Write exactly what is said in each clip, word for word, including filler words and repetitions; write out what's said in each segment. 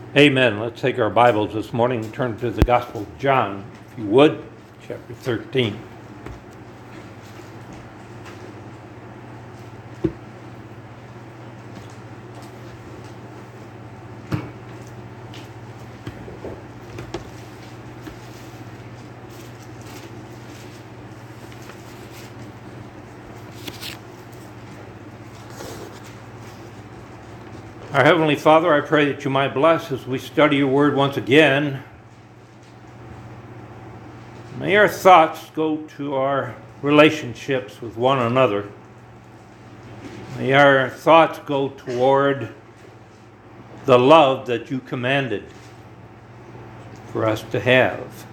Amen. Let's take our Bibles this morning and turn to the Gospel of John, if you would, chapter thirteen. Our Heavenly Father, I pray that you might bless as we study your word once again. May our thoughts go to our relationships with one another. May our thoughts go toward the love that you commanded for us to have.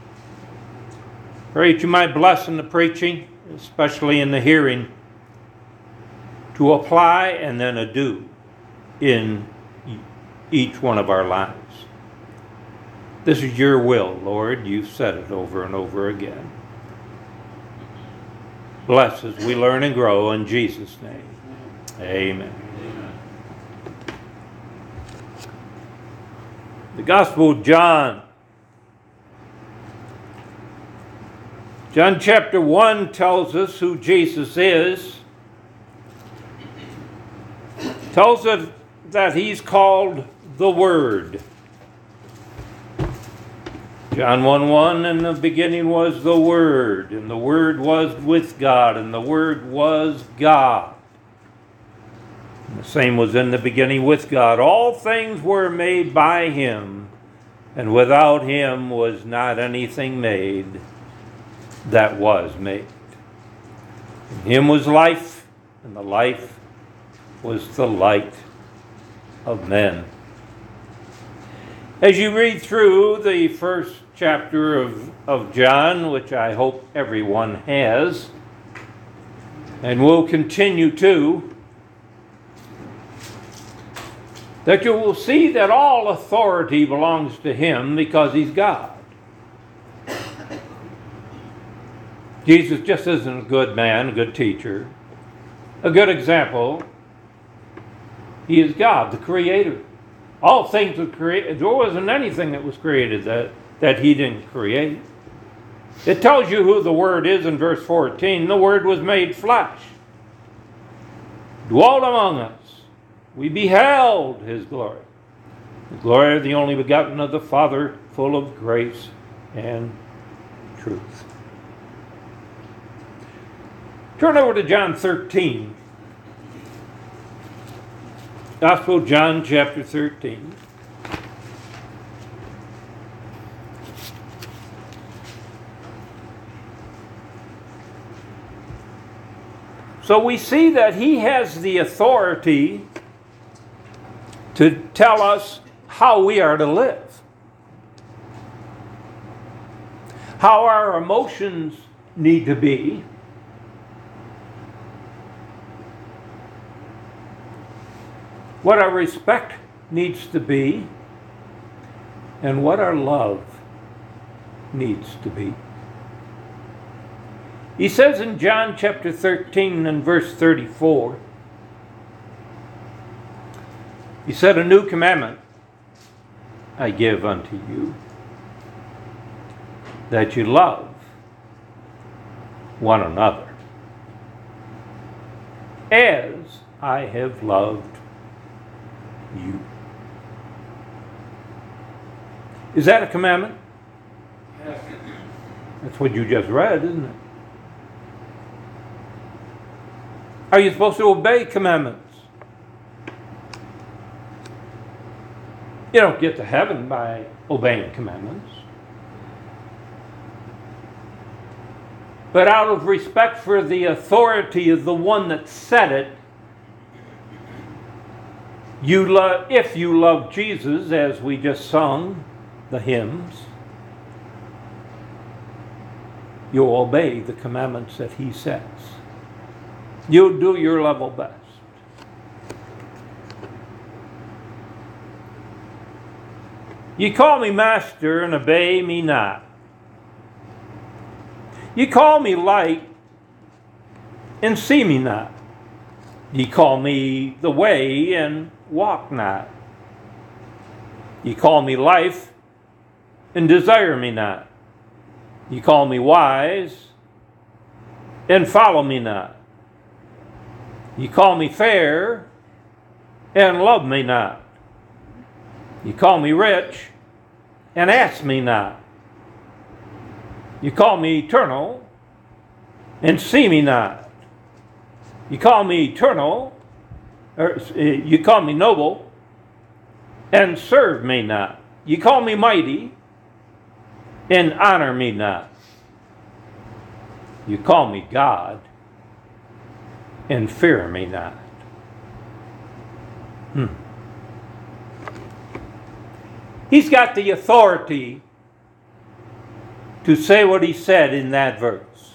Pray that you might bless in the preaching, especially in the hearing, to apply and then a do in each one of our lives. This is your will, Lord. You've said it over and over again. Bless as we learn and grow in Jesus' name. Amen. Amen. The Gospel of John. John chapter one tells us who Jesus is. Tells us that he's called the Word. John one one, in the beginning was the Word, and the Word was with God, and the Word was God. And the same was in the beginning with God. All things were made by him, and without him was not anything made that was made. In him was life, and the life was the light of men. As you read through the first chapter of, of John, which I hope everyone has, and will continue to, that you will see that all authority belongs to him because he's God. Jesus just isn't a good man, a good teacher, a good example. He is God, the Creator. All things were created. There wasn't anything that was created that, that he didn't create. It tells you who the Word is in verse fourteen. The Word was made flesh, dwelt among us. We beheld his glory. The glory of the only begotten of the Father, full of grace and truth. Turn over to John thirteen. Gospel of John chapter thirteen. So we see that he has the authority to tell us how we are to live, how our emotions need to be, what our respect needs to be, and what our love needs to be. He says in John chapter thirteen and verse thirty-four, he said, "A new commandment I give unto you, that you love one another, as I have loved you." Is that a commandment? Yes. That's what you just read, isn't it? Are you supposed to obey commandments? You don't get to heaven by obeying commandments. But out of respect for the authority of the one that said it, You love, if you love Jesus, as we just sung the hymns, you'll obey the commandments that he says. You'll do your level best. You call me master and obey me not. You call me light and see me not. Ye call me the way and walk not. Ye call me life, and desire me not. Ye call me wise, and follow me not. Ye call me fair, and love me not. Ye call me rich, and ask me not. Ye call me eternal, and see me not. Ye call me eternal, or you call me noble, and serve me not. Ye call me mighty, and honor me not. You call me God, and fear me not. Hmm. He's got the authority to say what he said in that verse.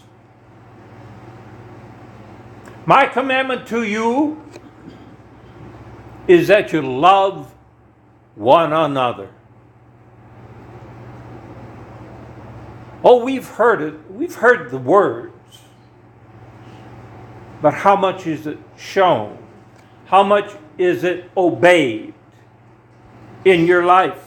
My commandment to you is that you love one another. Oh, we've heard it. We've heard the words. But how much is it shown? How much is it obeyed in your life?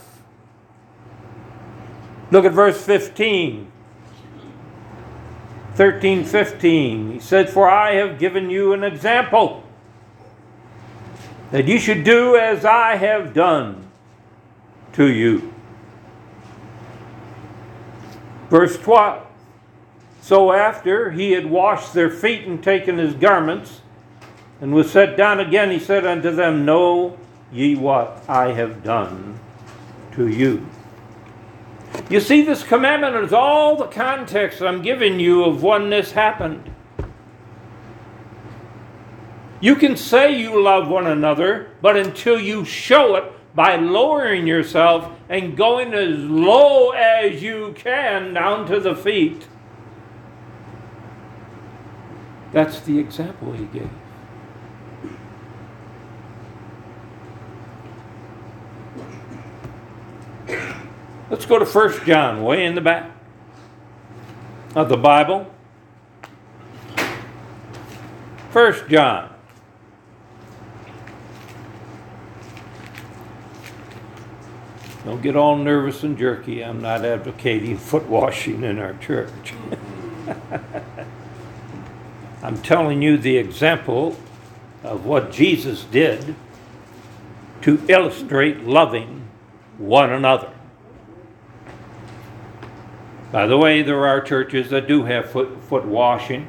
Look at verse fifteen. thirteen, fifteen. He said, for I have given you an example, that you should do as I have done to you. Verse twelve. So after he had washed their feet and taken his garments, and was set down again, he said unto them, know ye what I have done to you. You see, this commandment is all the context I'm giving you of when this happened. You can say you love one another, but until you show it by lowering yourself and going as low as you can down to the feet, that's the example he gave. Let's go to First John, way in the back of the Bible. First John. Don't get all nervous and jerky. I'm not advocating foot washing in our church. I'm telling you the example of what Jesus did to illustrate loving one another. By the way, there are churches that do have foot, foot washing,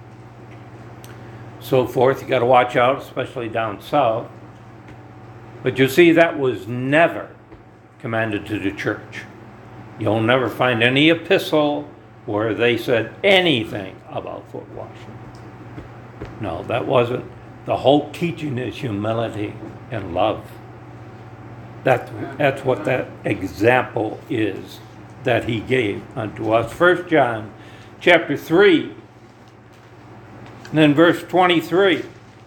so forth. You got to watch out, especially down south. But you see, that was never commanded to the church. You'll never find any epistle where they said anything about foot washing. No, that wasn't. The whole teaching is humility and love. That, that's what that example is that he gave unto us. First John chapter three, and then verse twenty-three.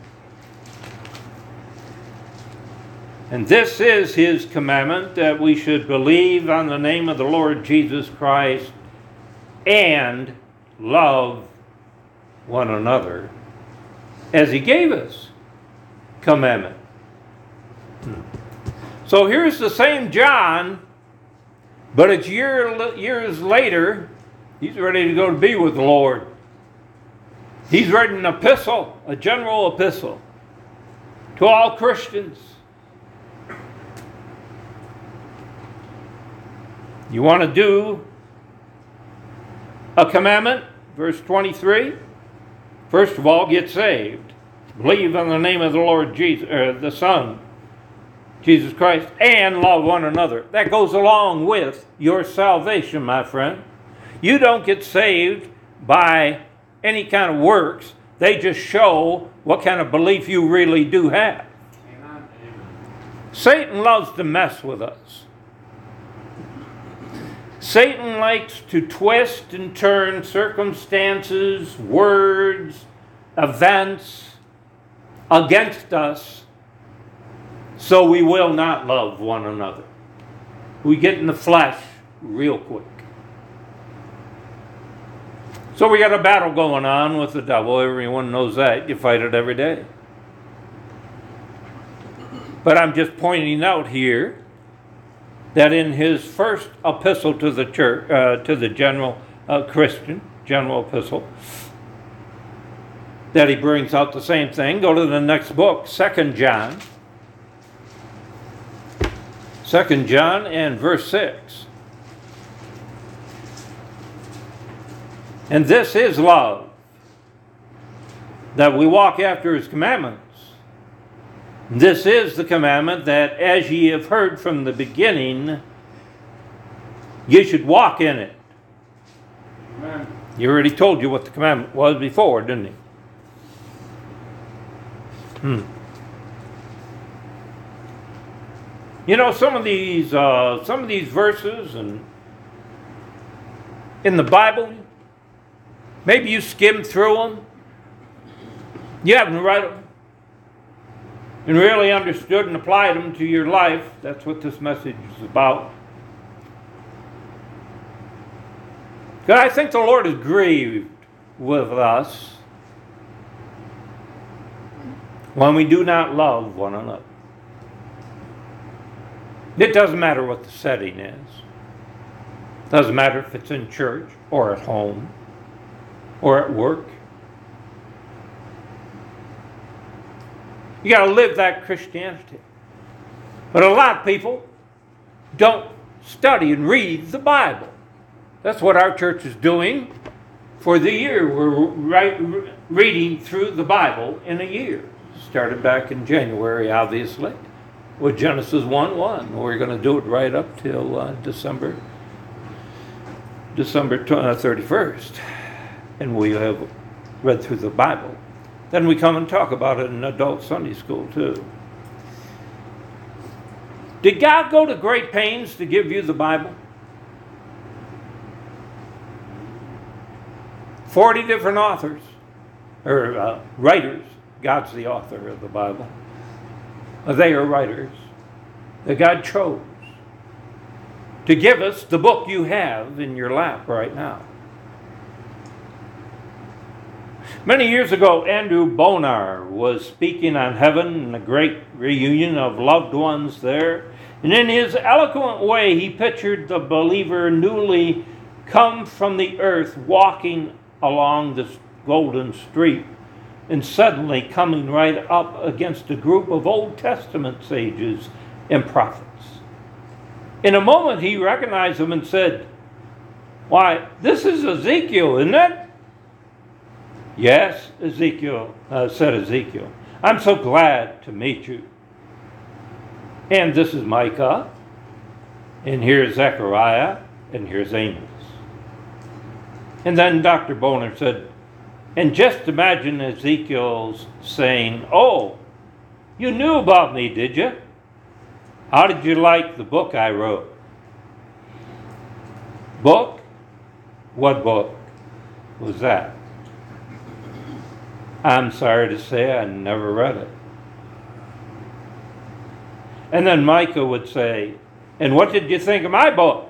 And this is his commandment, that we should believe on the name of the Lord Jesus Christ and love one another as he gave us commandment. So here's the same John, but it's year, years later. He's ready to go to be with the Lord. He's written an epistle, a general epistle, to all Christians. You want to do a commandment? Verse twenty-three. First of all, get saved. Believe on the name of the Lord Jesus, or the Son, Jesus Christ, and love one another. That goes along with your salvation, my friend. You don't get saved by any kind of works. They just show what kind of belief you really do have. Amen. Satan loves to mess with us. Satan likes to twist and turn circumstances, words, events against us, so we will not love one another. We get in the flesh real quick. So we got a battle going on with the devil. Everyone knows that. You fight it every day. But I'm just pointing out here that in his first epistle to the church, uh, to the general uh, Christian, general epistle, that he brings out the same thing. Go to the next book, Second John. Second John and verse six. And this is love, that we walk after his commandments. This is the commandment, that as ye have heard from the beginning, ye should walk in it. Amen. He already told you what the commandment was before, didn't he? Hmm. You know, some of these, uh, some of these verses and in the Bible, maybe you skimmed through them. You haven't read them and really understood and applied them to your life. That's what this message is about. God, I think the Lord is grieved with us when we do not love one another. It doesn't matter what the setting is. It doesn't matter if it's in church or at home or at work. You got to live that Christianity. But a lot of people don't study and read the Bible. That's what our church is doing for the year. We're right, reading through the Bible in a year. Started back in January, obviously, with Genesis one one. We're going to do it right up till uh, December, December thirty-first. And we have read through the Bible. Then we come and talk about it in adult Sunday school too. Did God go to great pains to give you the Bible? Forty different authors, or uh, writers. God's the author of the Bible. They are writers that God chose to give us the book you have in your lap right now. Many years ago, Andrew Bonar was speaking on heaven and a great reunion of loved ones there. And in his eloquent way, he pictured the believer newly come from the earth walking along this golden street and suddenly coming right up against a group of Old Testament sages and prophets. In a moment, he recognized them and said, "Why, this is Ezekiel, isn't it?" "Yes, Ezekiel," uh, said Ezekiel. "I'm so glad to meet you." "And this is Micah, and here's Zechariah, and here's Amos." And then Doctor Bonar said, "And just imagine Ezekiel's saying, 'Oh, you knew about me, did you? How did you like the book I wrote?'" Book? What book was that? I'm sorry to say I never read it. And then Micah would say, "And what did you think of my book?"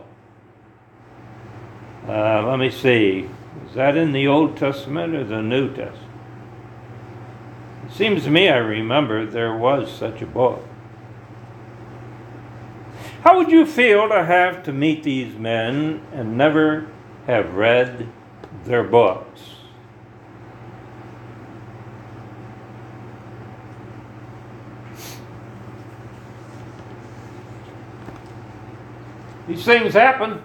Uh, let me see. Is that in the Old Testament or the New Testament? It seems to me I remember there was such a book. How would you feel to have to meet these men and never have read their books? These things happen.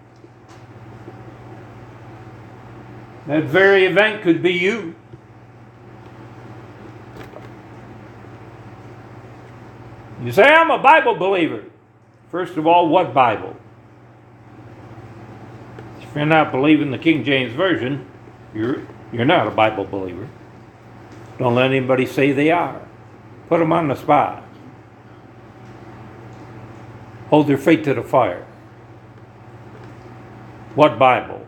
That very event could be you. You say, "I'm a Bible believer." First of all, what Bible? If you're not believing the King James Version, you're, you're not a Bible believer. Don't let anybody say they are. Put them on the spot. Hold their feet to the fire. What Bible?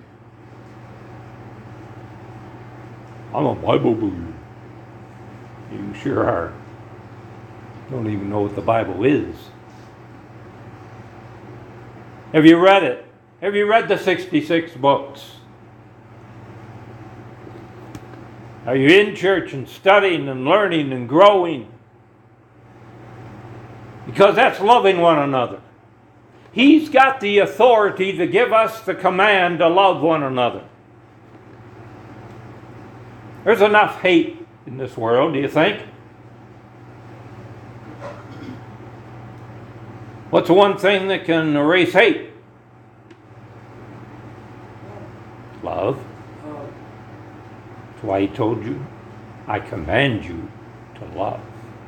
"I'm a Bible believer." You sure are. Don't even know what the Bible is. Have you read it? Have you read the sixty-six books? Are you in church and studying and learning and growing? Because that's loving one another. He's got the authority to give us the command to love one another. There's enough hate in this world, do you think? What's the one thing that can erase hate? Love. That's why he told you, I command you to love.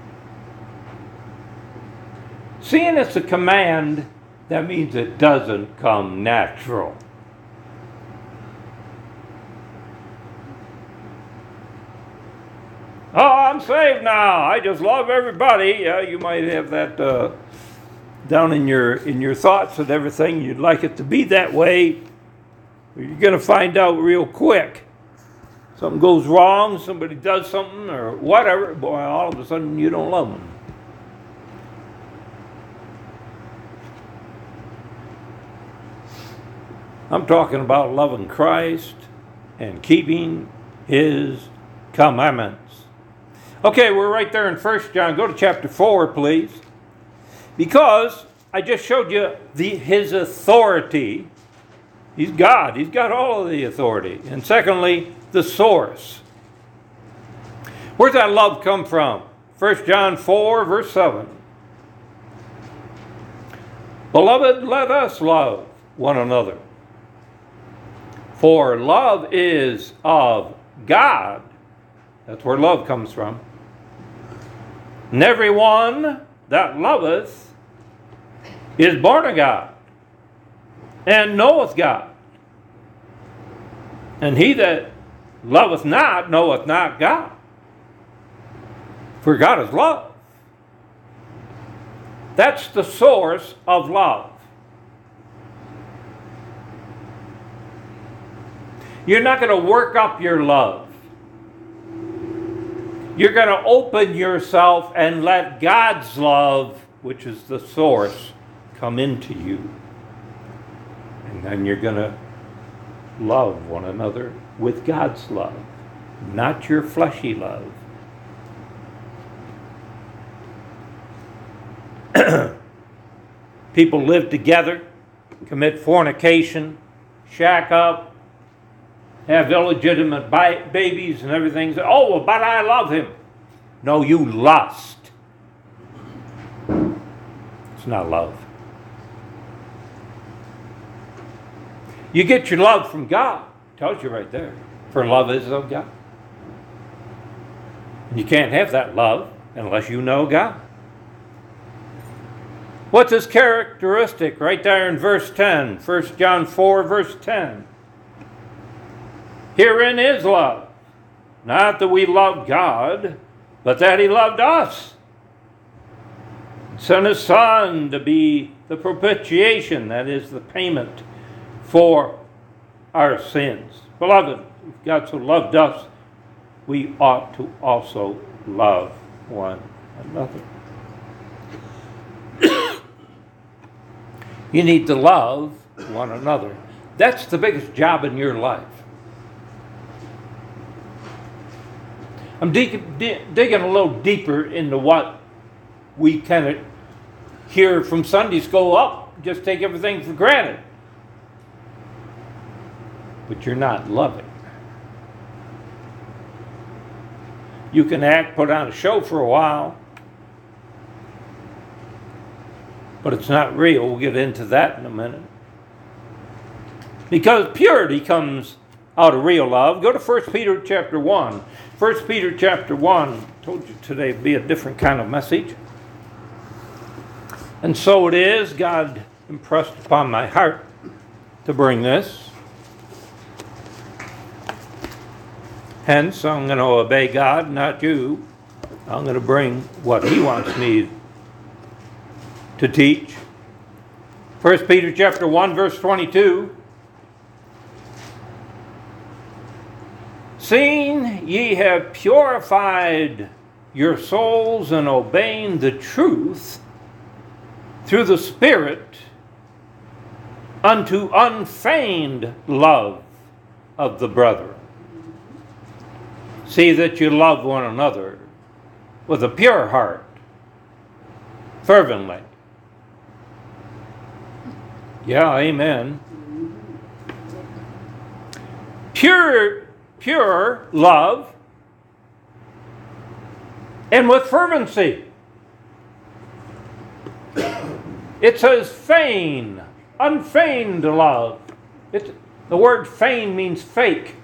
Seeing it's a command, that means it doesn't come natural. Oh, I'm saved now. I just love everybody. Uh, you might have that uh, down in your in your thoughts and everything. You'd like it to be that way. But you're going to find out real quick. Something goes wrong, somebody does something or whatever, boy, all of a sudden you don't love them. I'm talking about loving Christ and keeping His commandments. Okay, we're right there in First John. Go to chapter four, please. Because I just showed you the, His authority. He's God. He's got all of the authority. And secondly, the source. Where's that love come from? First John four, verse seven. Beloved, let us love one another. For love is of God. That's where love comes from. And every one that loveth is born of God, and knoweth God. And he that loveth not knoweth not God. For God is love. That's the source of love. You're not going to work up your love. You're going to open yourself and let God's love, which is the source, come into you. And then you're going to love one another with God's love, not your fleshy love. People live together, commit fornication, shack up, have illegitimate bi- babies and everything. Say, oh, but I love him. No, you lust. It's not love. You get your love from God. It tells you right there. For love is of God. You can't have that love unless you know God. What's his characteristic? Right there in verse ten. First John four, verse ten. Herein is love. Not that we loved God, but that he loved us. Sent his Son to be the propitiation, that is the payment for our sins. Beloved, if God so loved us, we ought to also love one another. You need to love one another. That's the biggest job in your life. I'm dig- dig- digging a little deeper into what we kind of hear from Sunday school. Up, just take everything for granted. But you're not loving. You can act, put on a show for a while, but it's not real. We'll get into that in a minute. Because purity comes out of real love. Go to First Peter chapter one. First Peter chapter one. I told you today would be a different kind of message. And so it is. God impressed upon my heart to bring this. Hence, I'm going to obey God, not you. I'm going to bring what he wants me to teach. First Peter chapter one, verse twenty-two. Seeing ye have purified your souls in obeying the truth through the Spirit unto unfeigned love of the brethren. See that you love one another with a pure heart, fervently. Yeah, amen. Pure, pure love, and with fervency. It says feign, unfeigned love. It's, the word feign means fake.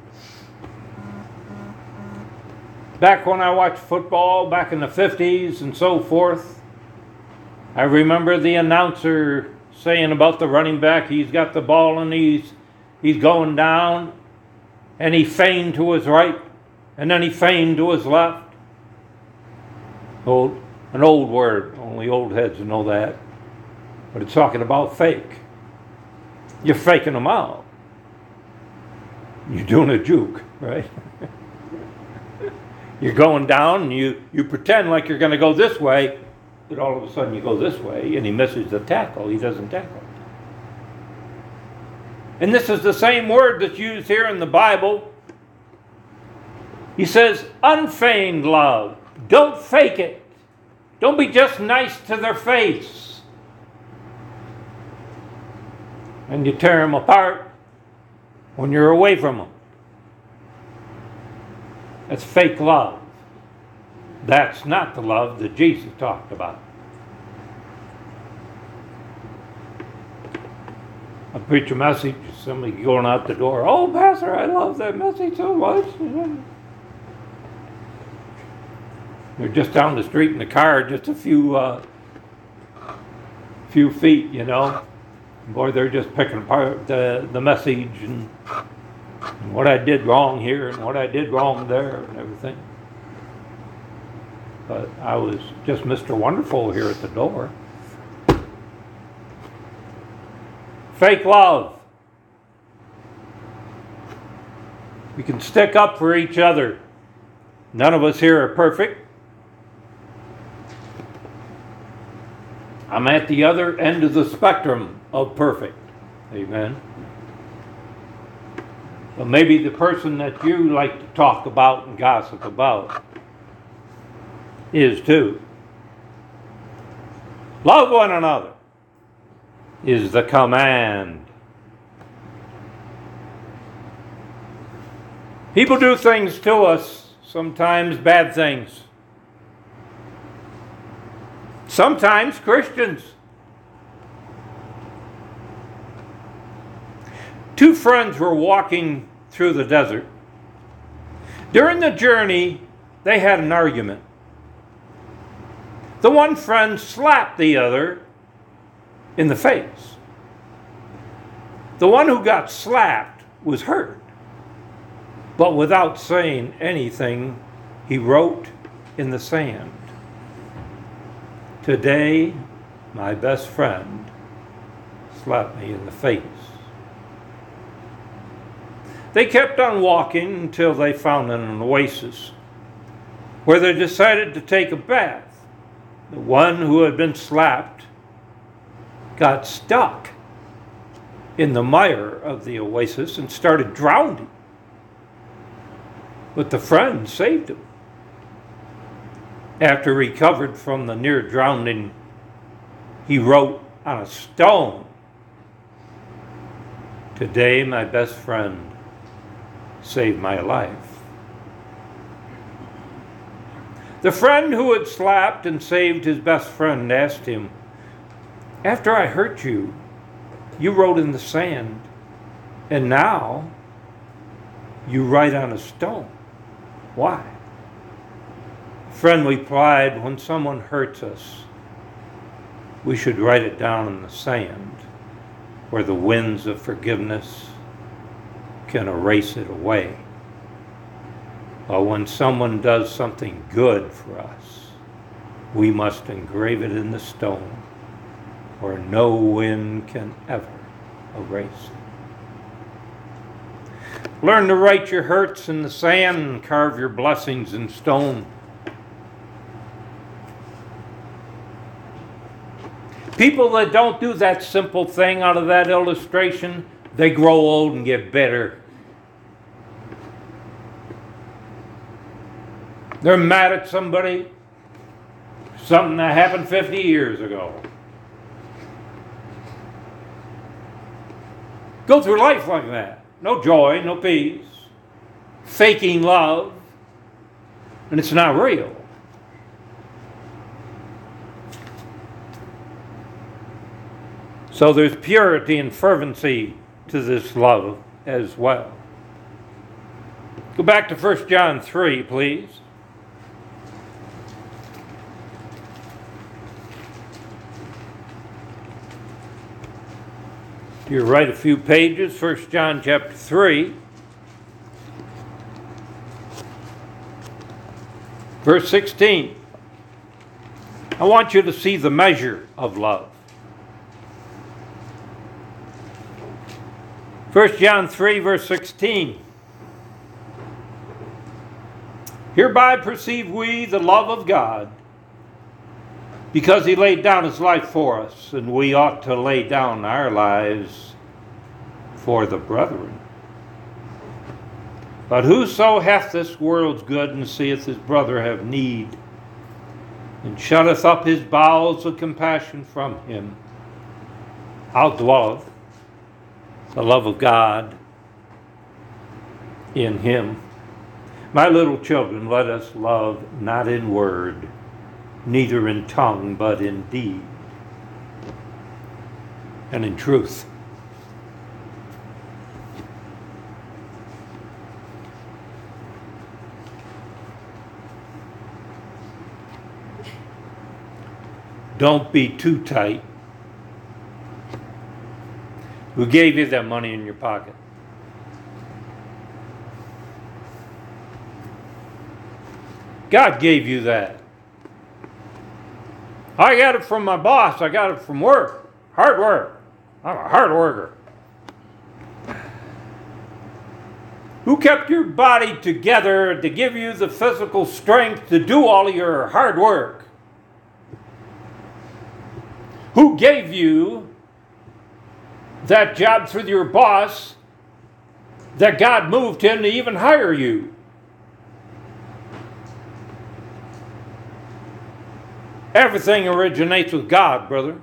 Back when I watched football, back in the fifties and so forth, I remember the announcer saying about the running back, he's got the ball and he's, he's going down, and he feigned to his right, and then he feigned to his left. Old, an old word, only old heads know that. But it's talking about fake. You're faking them out. You're doing a juke, right? You're going down and you, you pretend like you're going to go this way, but all of a sudden you go this way and he misses the tackle. He doesn't tackle. And this is the same word that's used here in the Bible. He says, unfeigned love. Don't fake it. Don't be just nice to their face. And you tear them apart when you're away from them. That's fake love. That's not the love that Jesus talked about. I preach a message, somebody going out the door, oh, Pastor, I love that message so much. They're just down the street in the car, just a few, uh, few feet, you know. Boy, they're just picking apart the, the message and, and what I did wrong here and what I did wrong there and everything. But I was just Mister Wonderful here at the door. Fake love. We can stick up for each other. None of us here are perfect. I'm at the other end of the spectrum of perfect. Amen. But maybe the person that you like to talk about and gossip about is too. Love one another is the command. People do things to us, sometimes bad things. Sometimes Christians. Two friends were walking through the desert. During the journey, they had an argument. The one friend slapped the other in the face. The one who got slapped was hurt. But without saying anything, he wrote in the sand, "Today, my best friend slapped me in the face." They kept on walking until they found an oasis where they decided to take a bath. The one who had been slapped got stuck in the mire of the oasis and started drowning. But the friend saved him. After he recovered from the near drowning, he wrote on a stone, "Today my best friend saved my life." The friend who had slapped and saved his best friend asked him, "After I hurt you, you wrote in the sand, and now you write on a stone. Why?" The friend replied, "When someone hurts us, we should write it down in the sand where the winds of forgiveness can erase it away. But when someone does something good for us, we must engrave it in the stone where no wind can ever erase it." Learn to write your hurts in the sand and carve your blessings in stone. People that don't do that simple thing out of that illustration, they grow old and get bitter. They're mad at somebody, something that happened fifty years ago. go through life like that. No joy, no peace, faking love, and it's not real. So there's purity and fervency to this love as well. Go back to First John three, please. You're right a few pages, First John chapter three. Verse sixteen. I want you to see the measure of love. First John three, verse sixteen. Hereby perceive we the love of God, because he laid down his life for us, and we ought to lay down our lives for the brethren. But whoso hath this world's good, and seeth his brother have need, and shutteth up his bowels of compassion from him, outdwelleth the love of God in him. My little children, let us love not in word, neither in tongue, but in deed and in truth. Don't be too tight. Who gave you that money in your pocket? God gave you that. I got it from my boss. I got it from work. Hard work. I'm a hard worker. Who kept your body together to give you the physical strength to do all of your hard work? Who gave you that job through your boss that God moved him to even hire you? Everything originates with God, brother.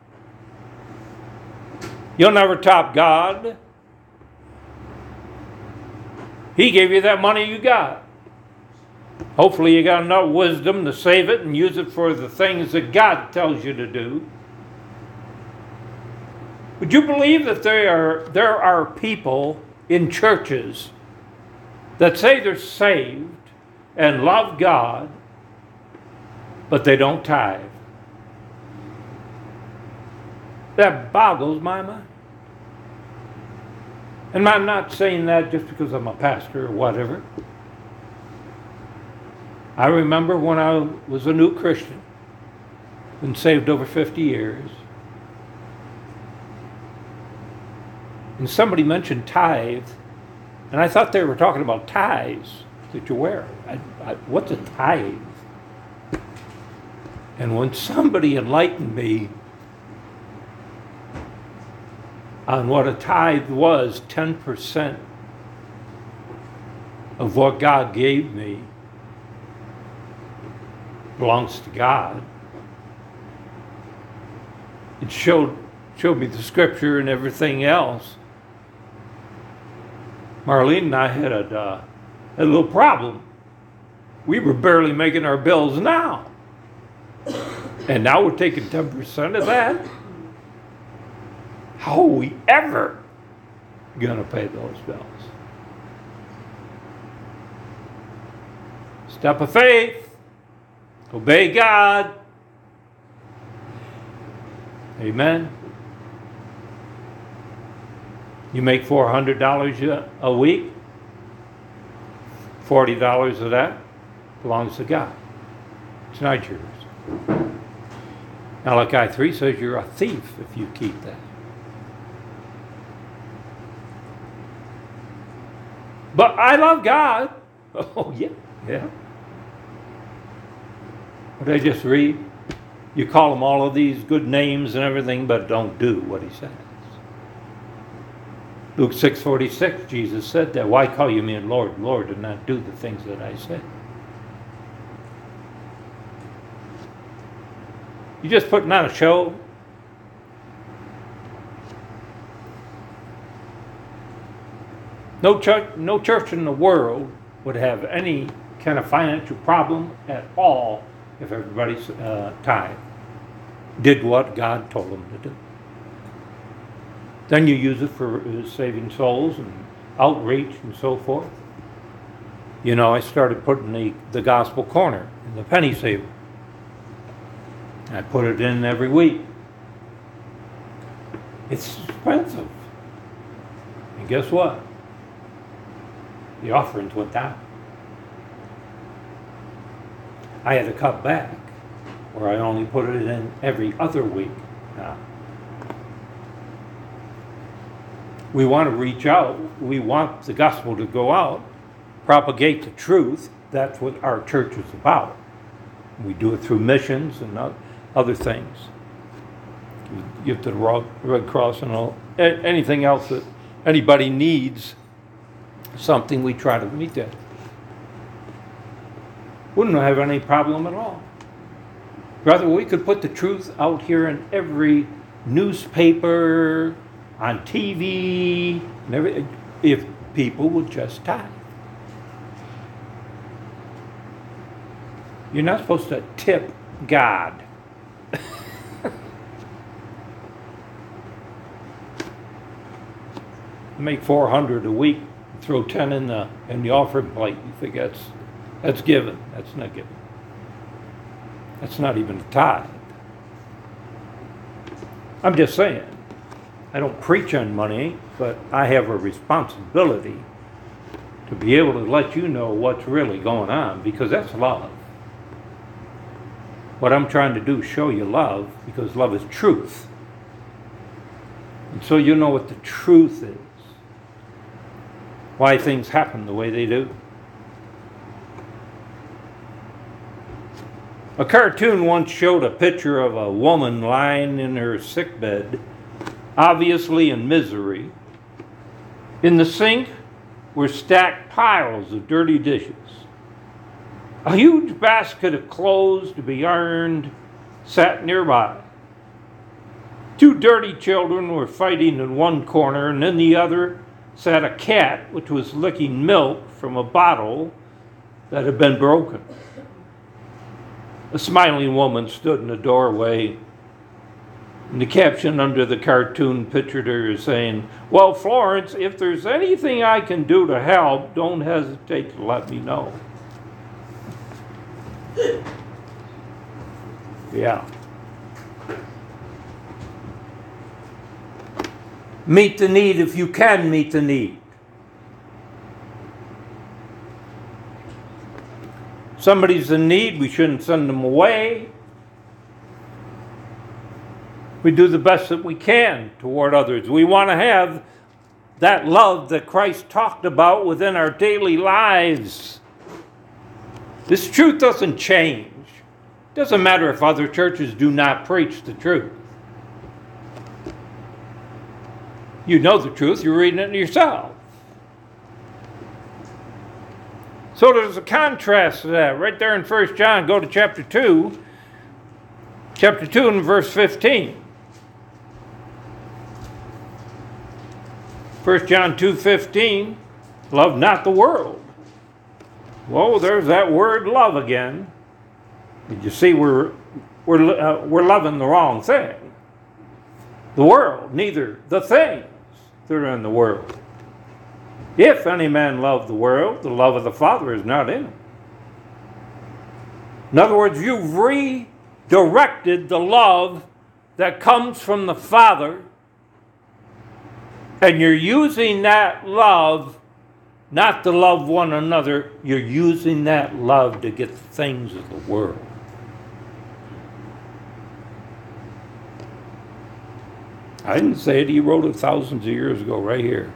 You'll never top God. He gave you that money you got. Hopefully you got enough wisdom to save it and use it for the things that God tells you to do. Would you believe that there are, there are people in churches that say they're saved and love God, but they don't tithe? That boggles my mind. And I'm not saying that just because I'm a pastor or whatever. I remember when I was a new Christian, been saved over fifty years, and somebody mentioned tithe, and I thought they were talking about tithes that you wear. I, I, what's a tithe? And when somebody enlightened me on what a tithe was, ten percent of what God gave me belongs to God. It showed, showed me the scripture and everything else. Marlene and I had a, uh, had a little problem. We were barely making our bills now. And now we're taking ten percent of that. How are we ever going to pay those bills? Step of faith. Obey God. Amen. You make four hundred dollars a week. forty dollars of that belongs to God. It's not yours. Malachi three says you're a thief if you keep that. But I love God. Oh, yeah, yeah. What did I just read? You call him all of these good names and everything, but don't do what he says. Luke six forty-six, Jesus said that. Why call you me Lord, Lord, and not do the things that I say? You just putting on a show? No church, no church in the world would have any kind of financial problem at all if everybody uh, tithed, did what God told them to do. Then you use it for uh, saving souls and outreach and so forth. You know, I started putting the, the gospel corner in the penny saver. I put it in every week. It's expensive. And guess what? The offerings went down. I had to cut back, or I only put it in every other week now. We want to reach out. We want the gospel to go out, propagate the truth. That's what our church is about. We do it through missions and other things. We give to the Red Cross and all, anything else that anybody needs, something we try to meet that. Wouldn't have any problem at all. Rather, we could put the truth out here in every newspaper, on T V, and every, if people would just tithe. You're not supposed to tip God. Make four hundred a week, throw ten in the in the offering plate. You think that's that's given? That's not given. That's not even a tithe. I'm just saying. I don't preach on money, but I have a responsibility to be able to let you know what's really going on, because that's love. What I'm trying to do is show you love, because love is truth. And so you know what the truth is. Why things happen the way they do. A cartoon once showed a picture of a woman lying in her sickbed, obviously in misery. In the sink were stacked piles of dirty dishes. A huge basket of clothes to be ironed sat nearby. Two dirty children were fighting in one corner, and in the other sat a cat which was licking milk from a bottle that had been broken. A smiling woman stood in the doorway, and the caption under the cartoon pictured her as saying, "Well, Florence, if there's anything I can do to help, don't hesitate to let me know." Yeah. Meet the need if you can meet the need. Somebody's in need, we shouldn't send them away. We do the best that we can toward others. We want to have that love that Christ talked about within our daily lives. This truth doesn't change. It doesn't matter if other churches do not preach the truth. You know the truth, you're reading it yourself. So there's a contrast to that. Right there in First John, go to chapter two. Chapter two and verse fifteen. First John two fifteen. Love not the world. Whoa, there's that word love again. Did you see we're, we're, uh, we're loving the wrong thing? The world, neither the things that are in the world. If any man love the world, the love of the Father is not in him. In other words, you've redirected the love that comes from the Father, and you're using that love not to love one another, you're using that love to get the things of the world. I didn't say it, he wrote it thousands of years ago right here.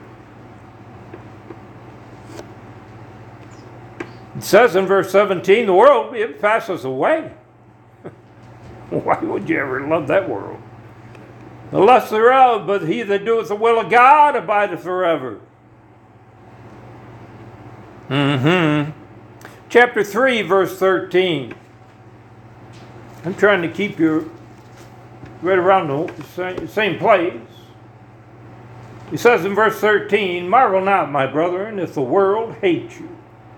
It says in verse seventeen, the world, it passes away. Why would you ever love that world? The lust thereof, but he that doeth the will of God abideth forever. Mm-hmm. Chapter three, verse thirteen. I'm trying to keep you right around the same, same place. He says in verse thirteen, "Marvel not, my brethren, if the world hates you.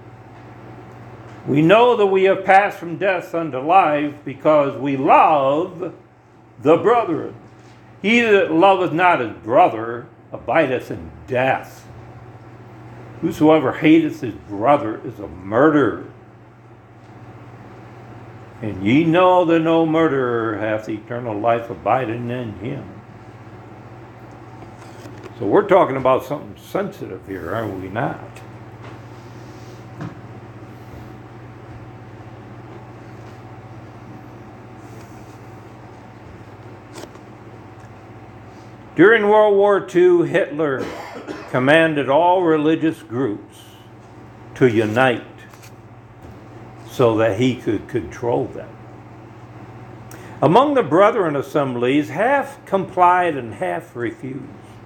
We know that we have passed from death unto life, because we love the brethren. He that loveth not his brother abideth in death. Whosoever hateth his brother is a murderer. And ye know that no murderer hath eternal life abiding in him." So we're talking about something sensitive here, aren't we not? During World War Two, Hitler commanded all religious groups to unite so that he could control them. Among the Brethren assemblies, half complied and half refused.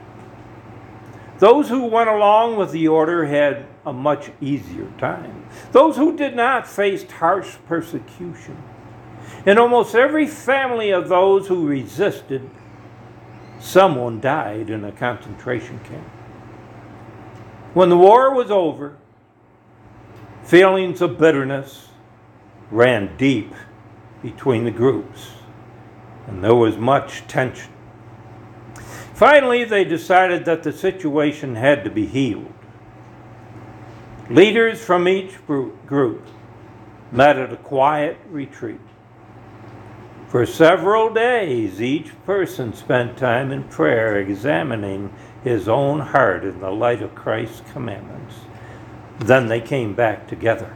Those who went along with the order had a much easier time. Those who did not faced harsh persecution. In almost every family of those who resisted, someone died in a concentration camp. When the war was over, feelings of bitterness ran deep between the groups, and there was much tension. Finally, they decided that the situation had to be healed. Leaders from each group met at a quiet retreat. For several days, each person spent time in prayer, examining his own heart in the light of Christ's commandments. Then they came back together.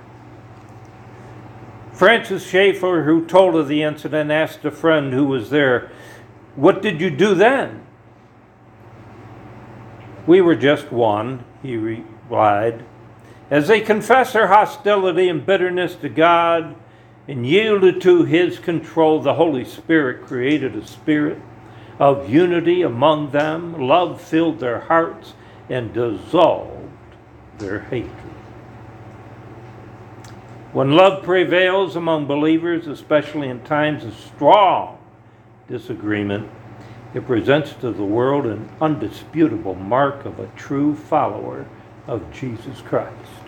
Francis Schaeffer, who told of the incident, asked a friend who was there, "What did you do then?" "We were just one," he replied. "As they confessed their hostility and bitterness to God and yielded to his control, the Holy Spirit created a spirit of unity among them. Love filled their hearts and dissolved their hatred." When love prevails among believers, especially in times of strong disagreement, it presents to the world an undisputable mark of a true follower of Jesus Christ.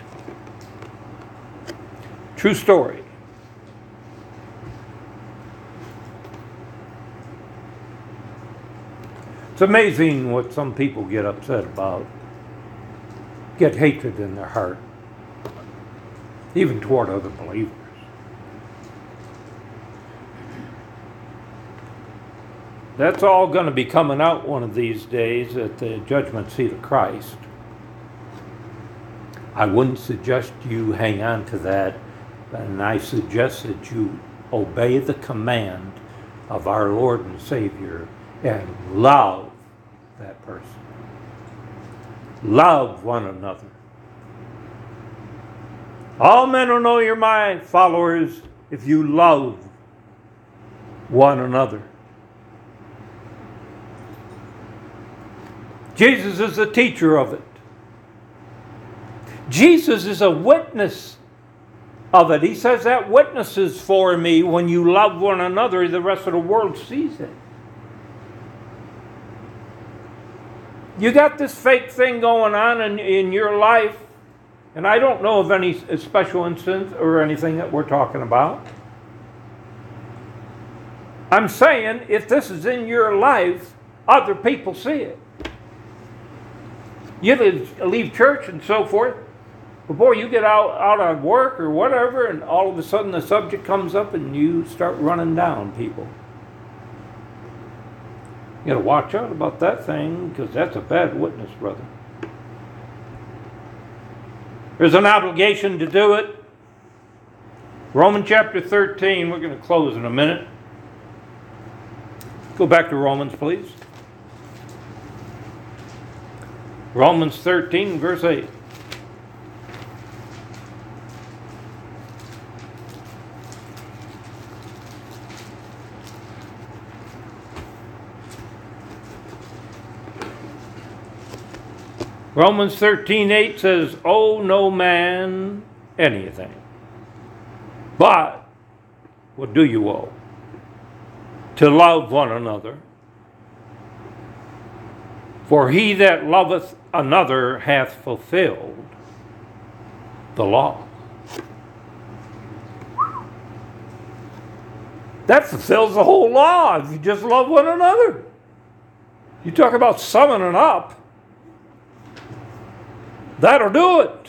True story. It's amazing what some people get upset about, get hatred in their heart, even toward other believers. That's all going to be coming out one of these days at the judgment seat of Christ. I wouldn't suggest you hang on to that, and I suggest that you obey the command of our Lord and Savior and love that person. Love one another. All men will know you're my followers if you love one another. Jesus is the teacher of it. Jesus is a witness of it. He says that witnesses for me when you love one another, the rest of the world sees it. You got this fake thing going on in, in your life, and I don't know of any special instance or anything that we're talking about. I'm saying if this is in your life, other people see it. You leave, leave church and so forth, but boy, you get out, out on work or whatever, and all of a sudden the subject comes up and you start running down people. You got to watch out about that thing, because that's a bad witness, brother. There's an obligation to do it. Romans chapter thirteen, we're going to close in a minute. Go back to Romans, please. Romans thirteen, verse eight. Romans thirteen eight says, "Owe no man anything. But what do you owe? To love one another. For he that loveth another hath fulfilled the law. That fulfills the whole law if you just love one another. You talk about summing it up. That'll do it.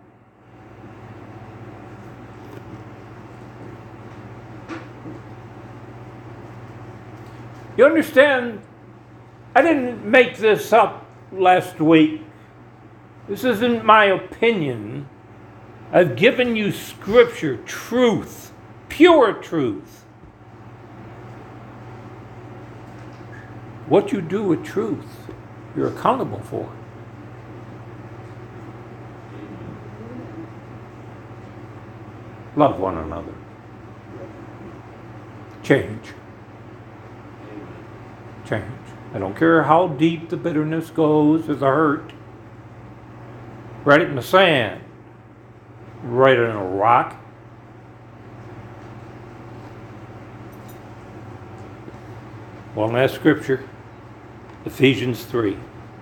You understand, I didn't make this up last week. This isn't my opinion. I've given you scripture, truth, pure truth. What you do with truth, you're accountable for. Love one another. Change. Change. I don't care how deep the bitterness goes or the hurt. Write it in the sand. Write it in a rock. One last scripture. Ephesians three.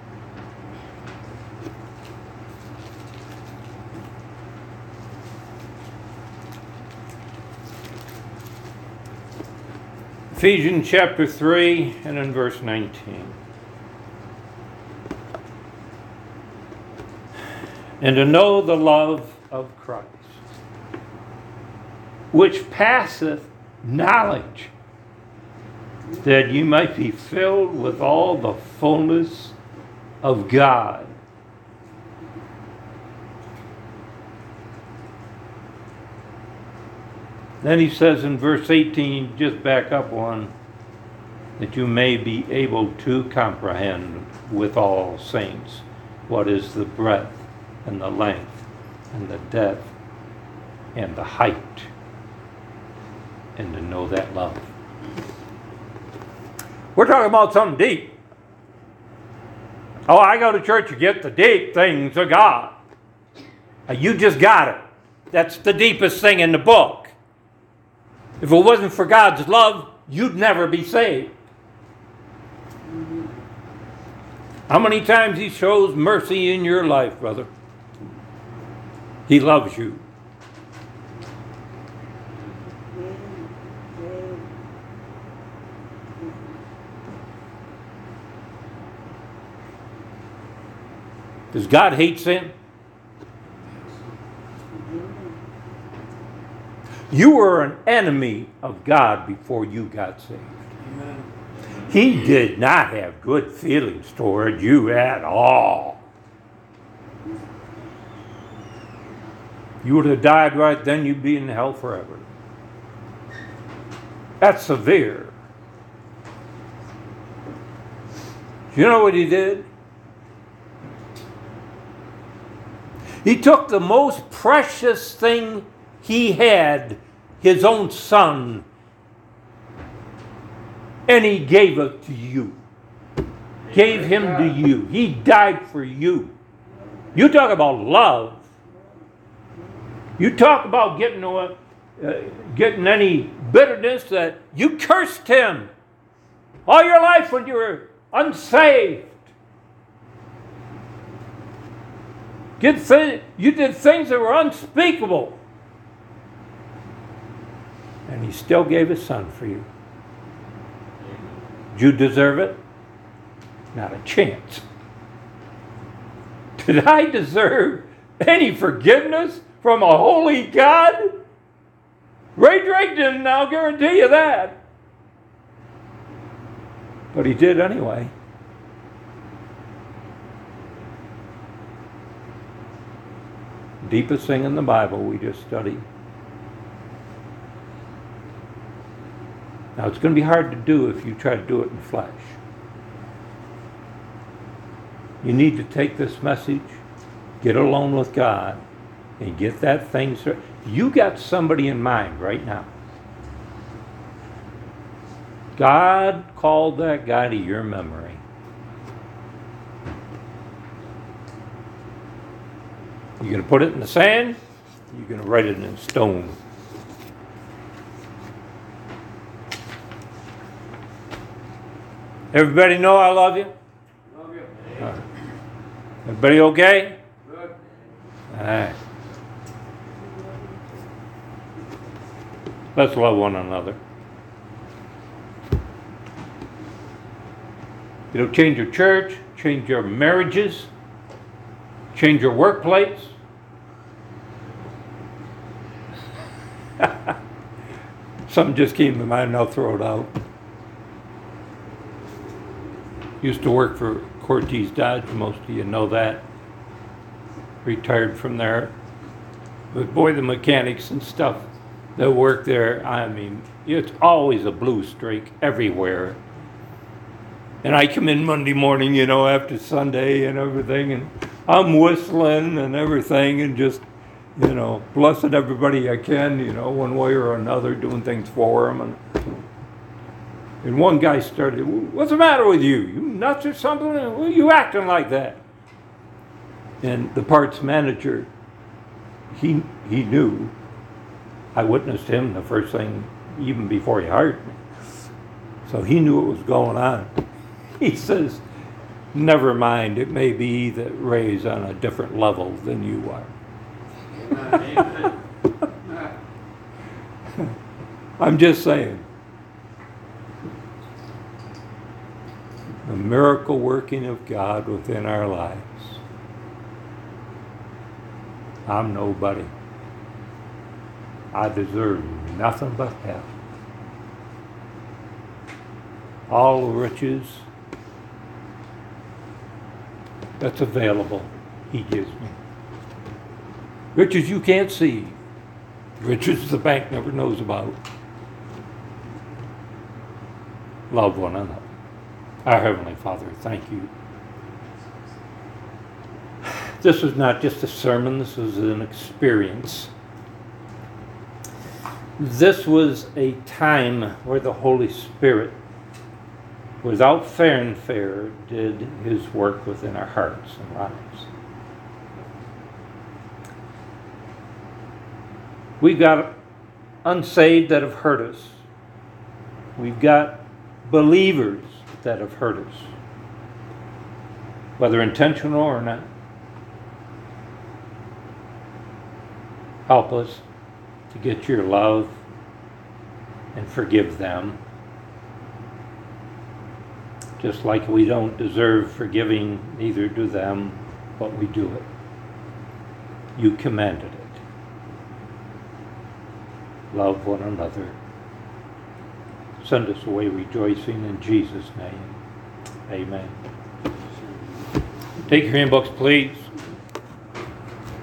Ephesians chapter three and in verse nineteen. And to know the love of Christ, which passeth knowledge, that you might be filled with all the fullness of God. Then he says in verse eighteen, just back up one, that you may be able to comprehend with all saints what is the breadth and the length and the depth and the height, and to know that love. We're talking about something deep. Oh, I go to church to get the deep things of God. You just got it. That's the deepest thing in the book. If it wasn't for God's love, you'd never be saved. How many times He shows mercy in your life, brother? He loves you. Does God hate sin? You were an enemy of God before you got saved. Amen. He did not have good feelings toward you at all. You would have died right then, you'd be in hell forever. That's severe. You know what He did? He took the most precious thing He had, His own Son, and He gave it to you. Gave Him to you. He died for you. You talk about love. You talk about getting, uh, uh, getting any bitterness that you cursed Him all your life when you were unsaved. Get th- you did things that were unspeakable. And He still gave His Son for you. Did you deserve it? Not a chance. Did I deserve any forgiveness from a holy God? Ray Drake didn't, I'll guarantee you that. But He did anyway. Deepest thing in the Bible we just studied. Now it's going to be hard to do if you try to do it in flesh. You need to take this message, get alone with God, and get that thing straight. You got somebody in mind right now. God called that guy to your memory. You're going to put it in the sand, you're going to write it in stone. Everybody know I love you? Love you. Uh, everybody okay? Good. All right. Let's love one another. It'll change your church, change your marriages, change your workplace. Something just came to mind and I'll throw it out. Used to work for Cortez Dodge, most of you know that. Retired from there. But boy, the mechanics and stuff that work there, I mean, it's always a blue streak everywhere. And I come in Monday morning, you know, after Sunday and everything, and I'm whistling and everything and just, you know, blessing everybody I can, you know, one way or another, doing things for them. And, and one guy started, "What's the matter with you? You nuts or something? Why are you acting like that?" And the parts manager, he he knew. I witnessed him the first thing, even before he hired me. So he knew what was going on. He says, "Never mind, it may be that Ray's on a different level than you are." I'm just saying. The miracle working of God within our lives. I'm nobody. I deserve nothing but hell. All the riches that's available, He gives me. Riches you can't see. Riches the bank never knows about. Love one another. Our Heavenly Father, thank you. This was not just a sermon, this was an experience. This was a time where the Holy Spirit, without fanfare, did His work within our hearts and lives. We've got unsaved that have hurt us. We've got believers that have hurt us, whether intentional or not. Help us to get your love and forgive them. Just like we don't deserve forgiving, neither do them, but we do it. You commanded it. Love one another. Send us away rejoicing in Jesus' name. Amen. Take your handbooks, please.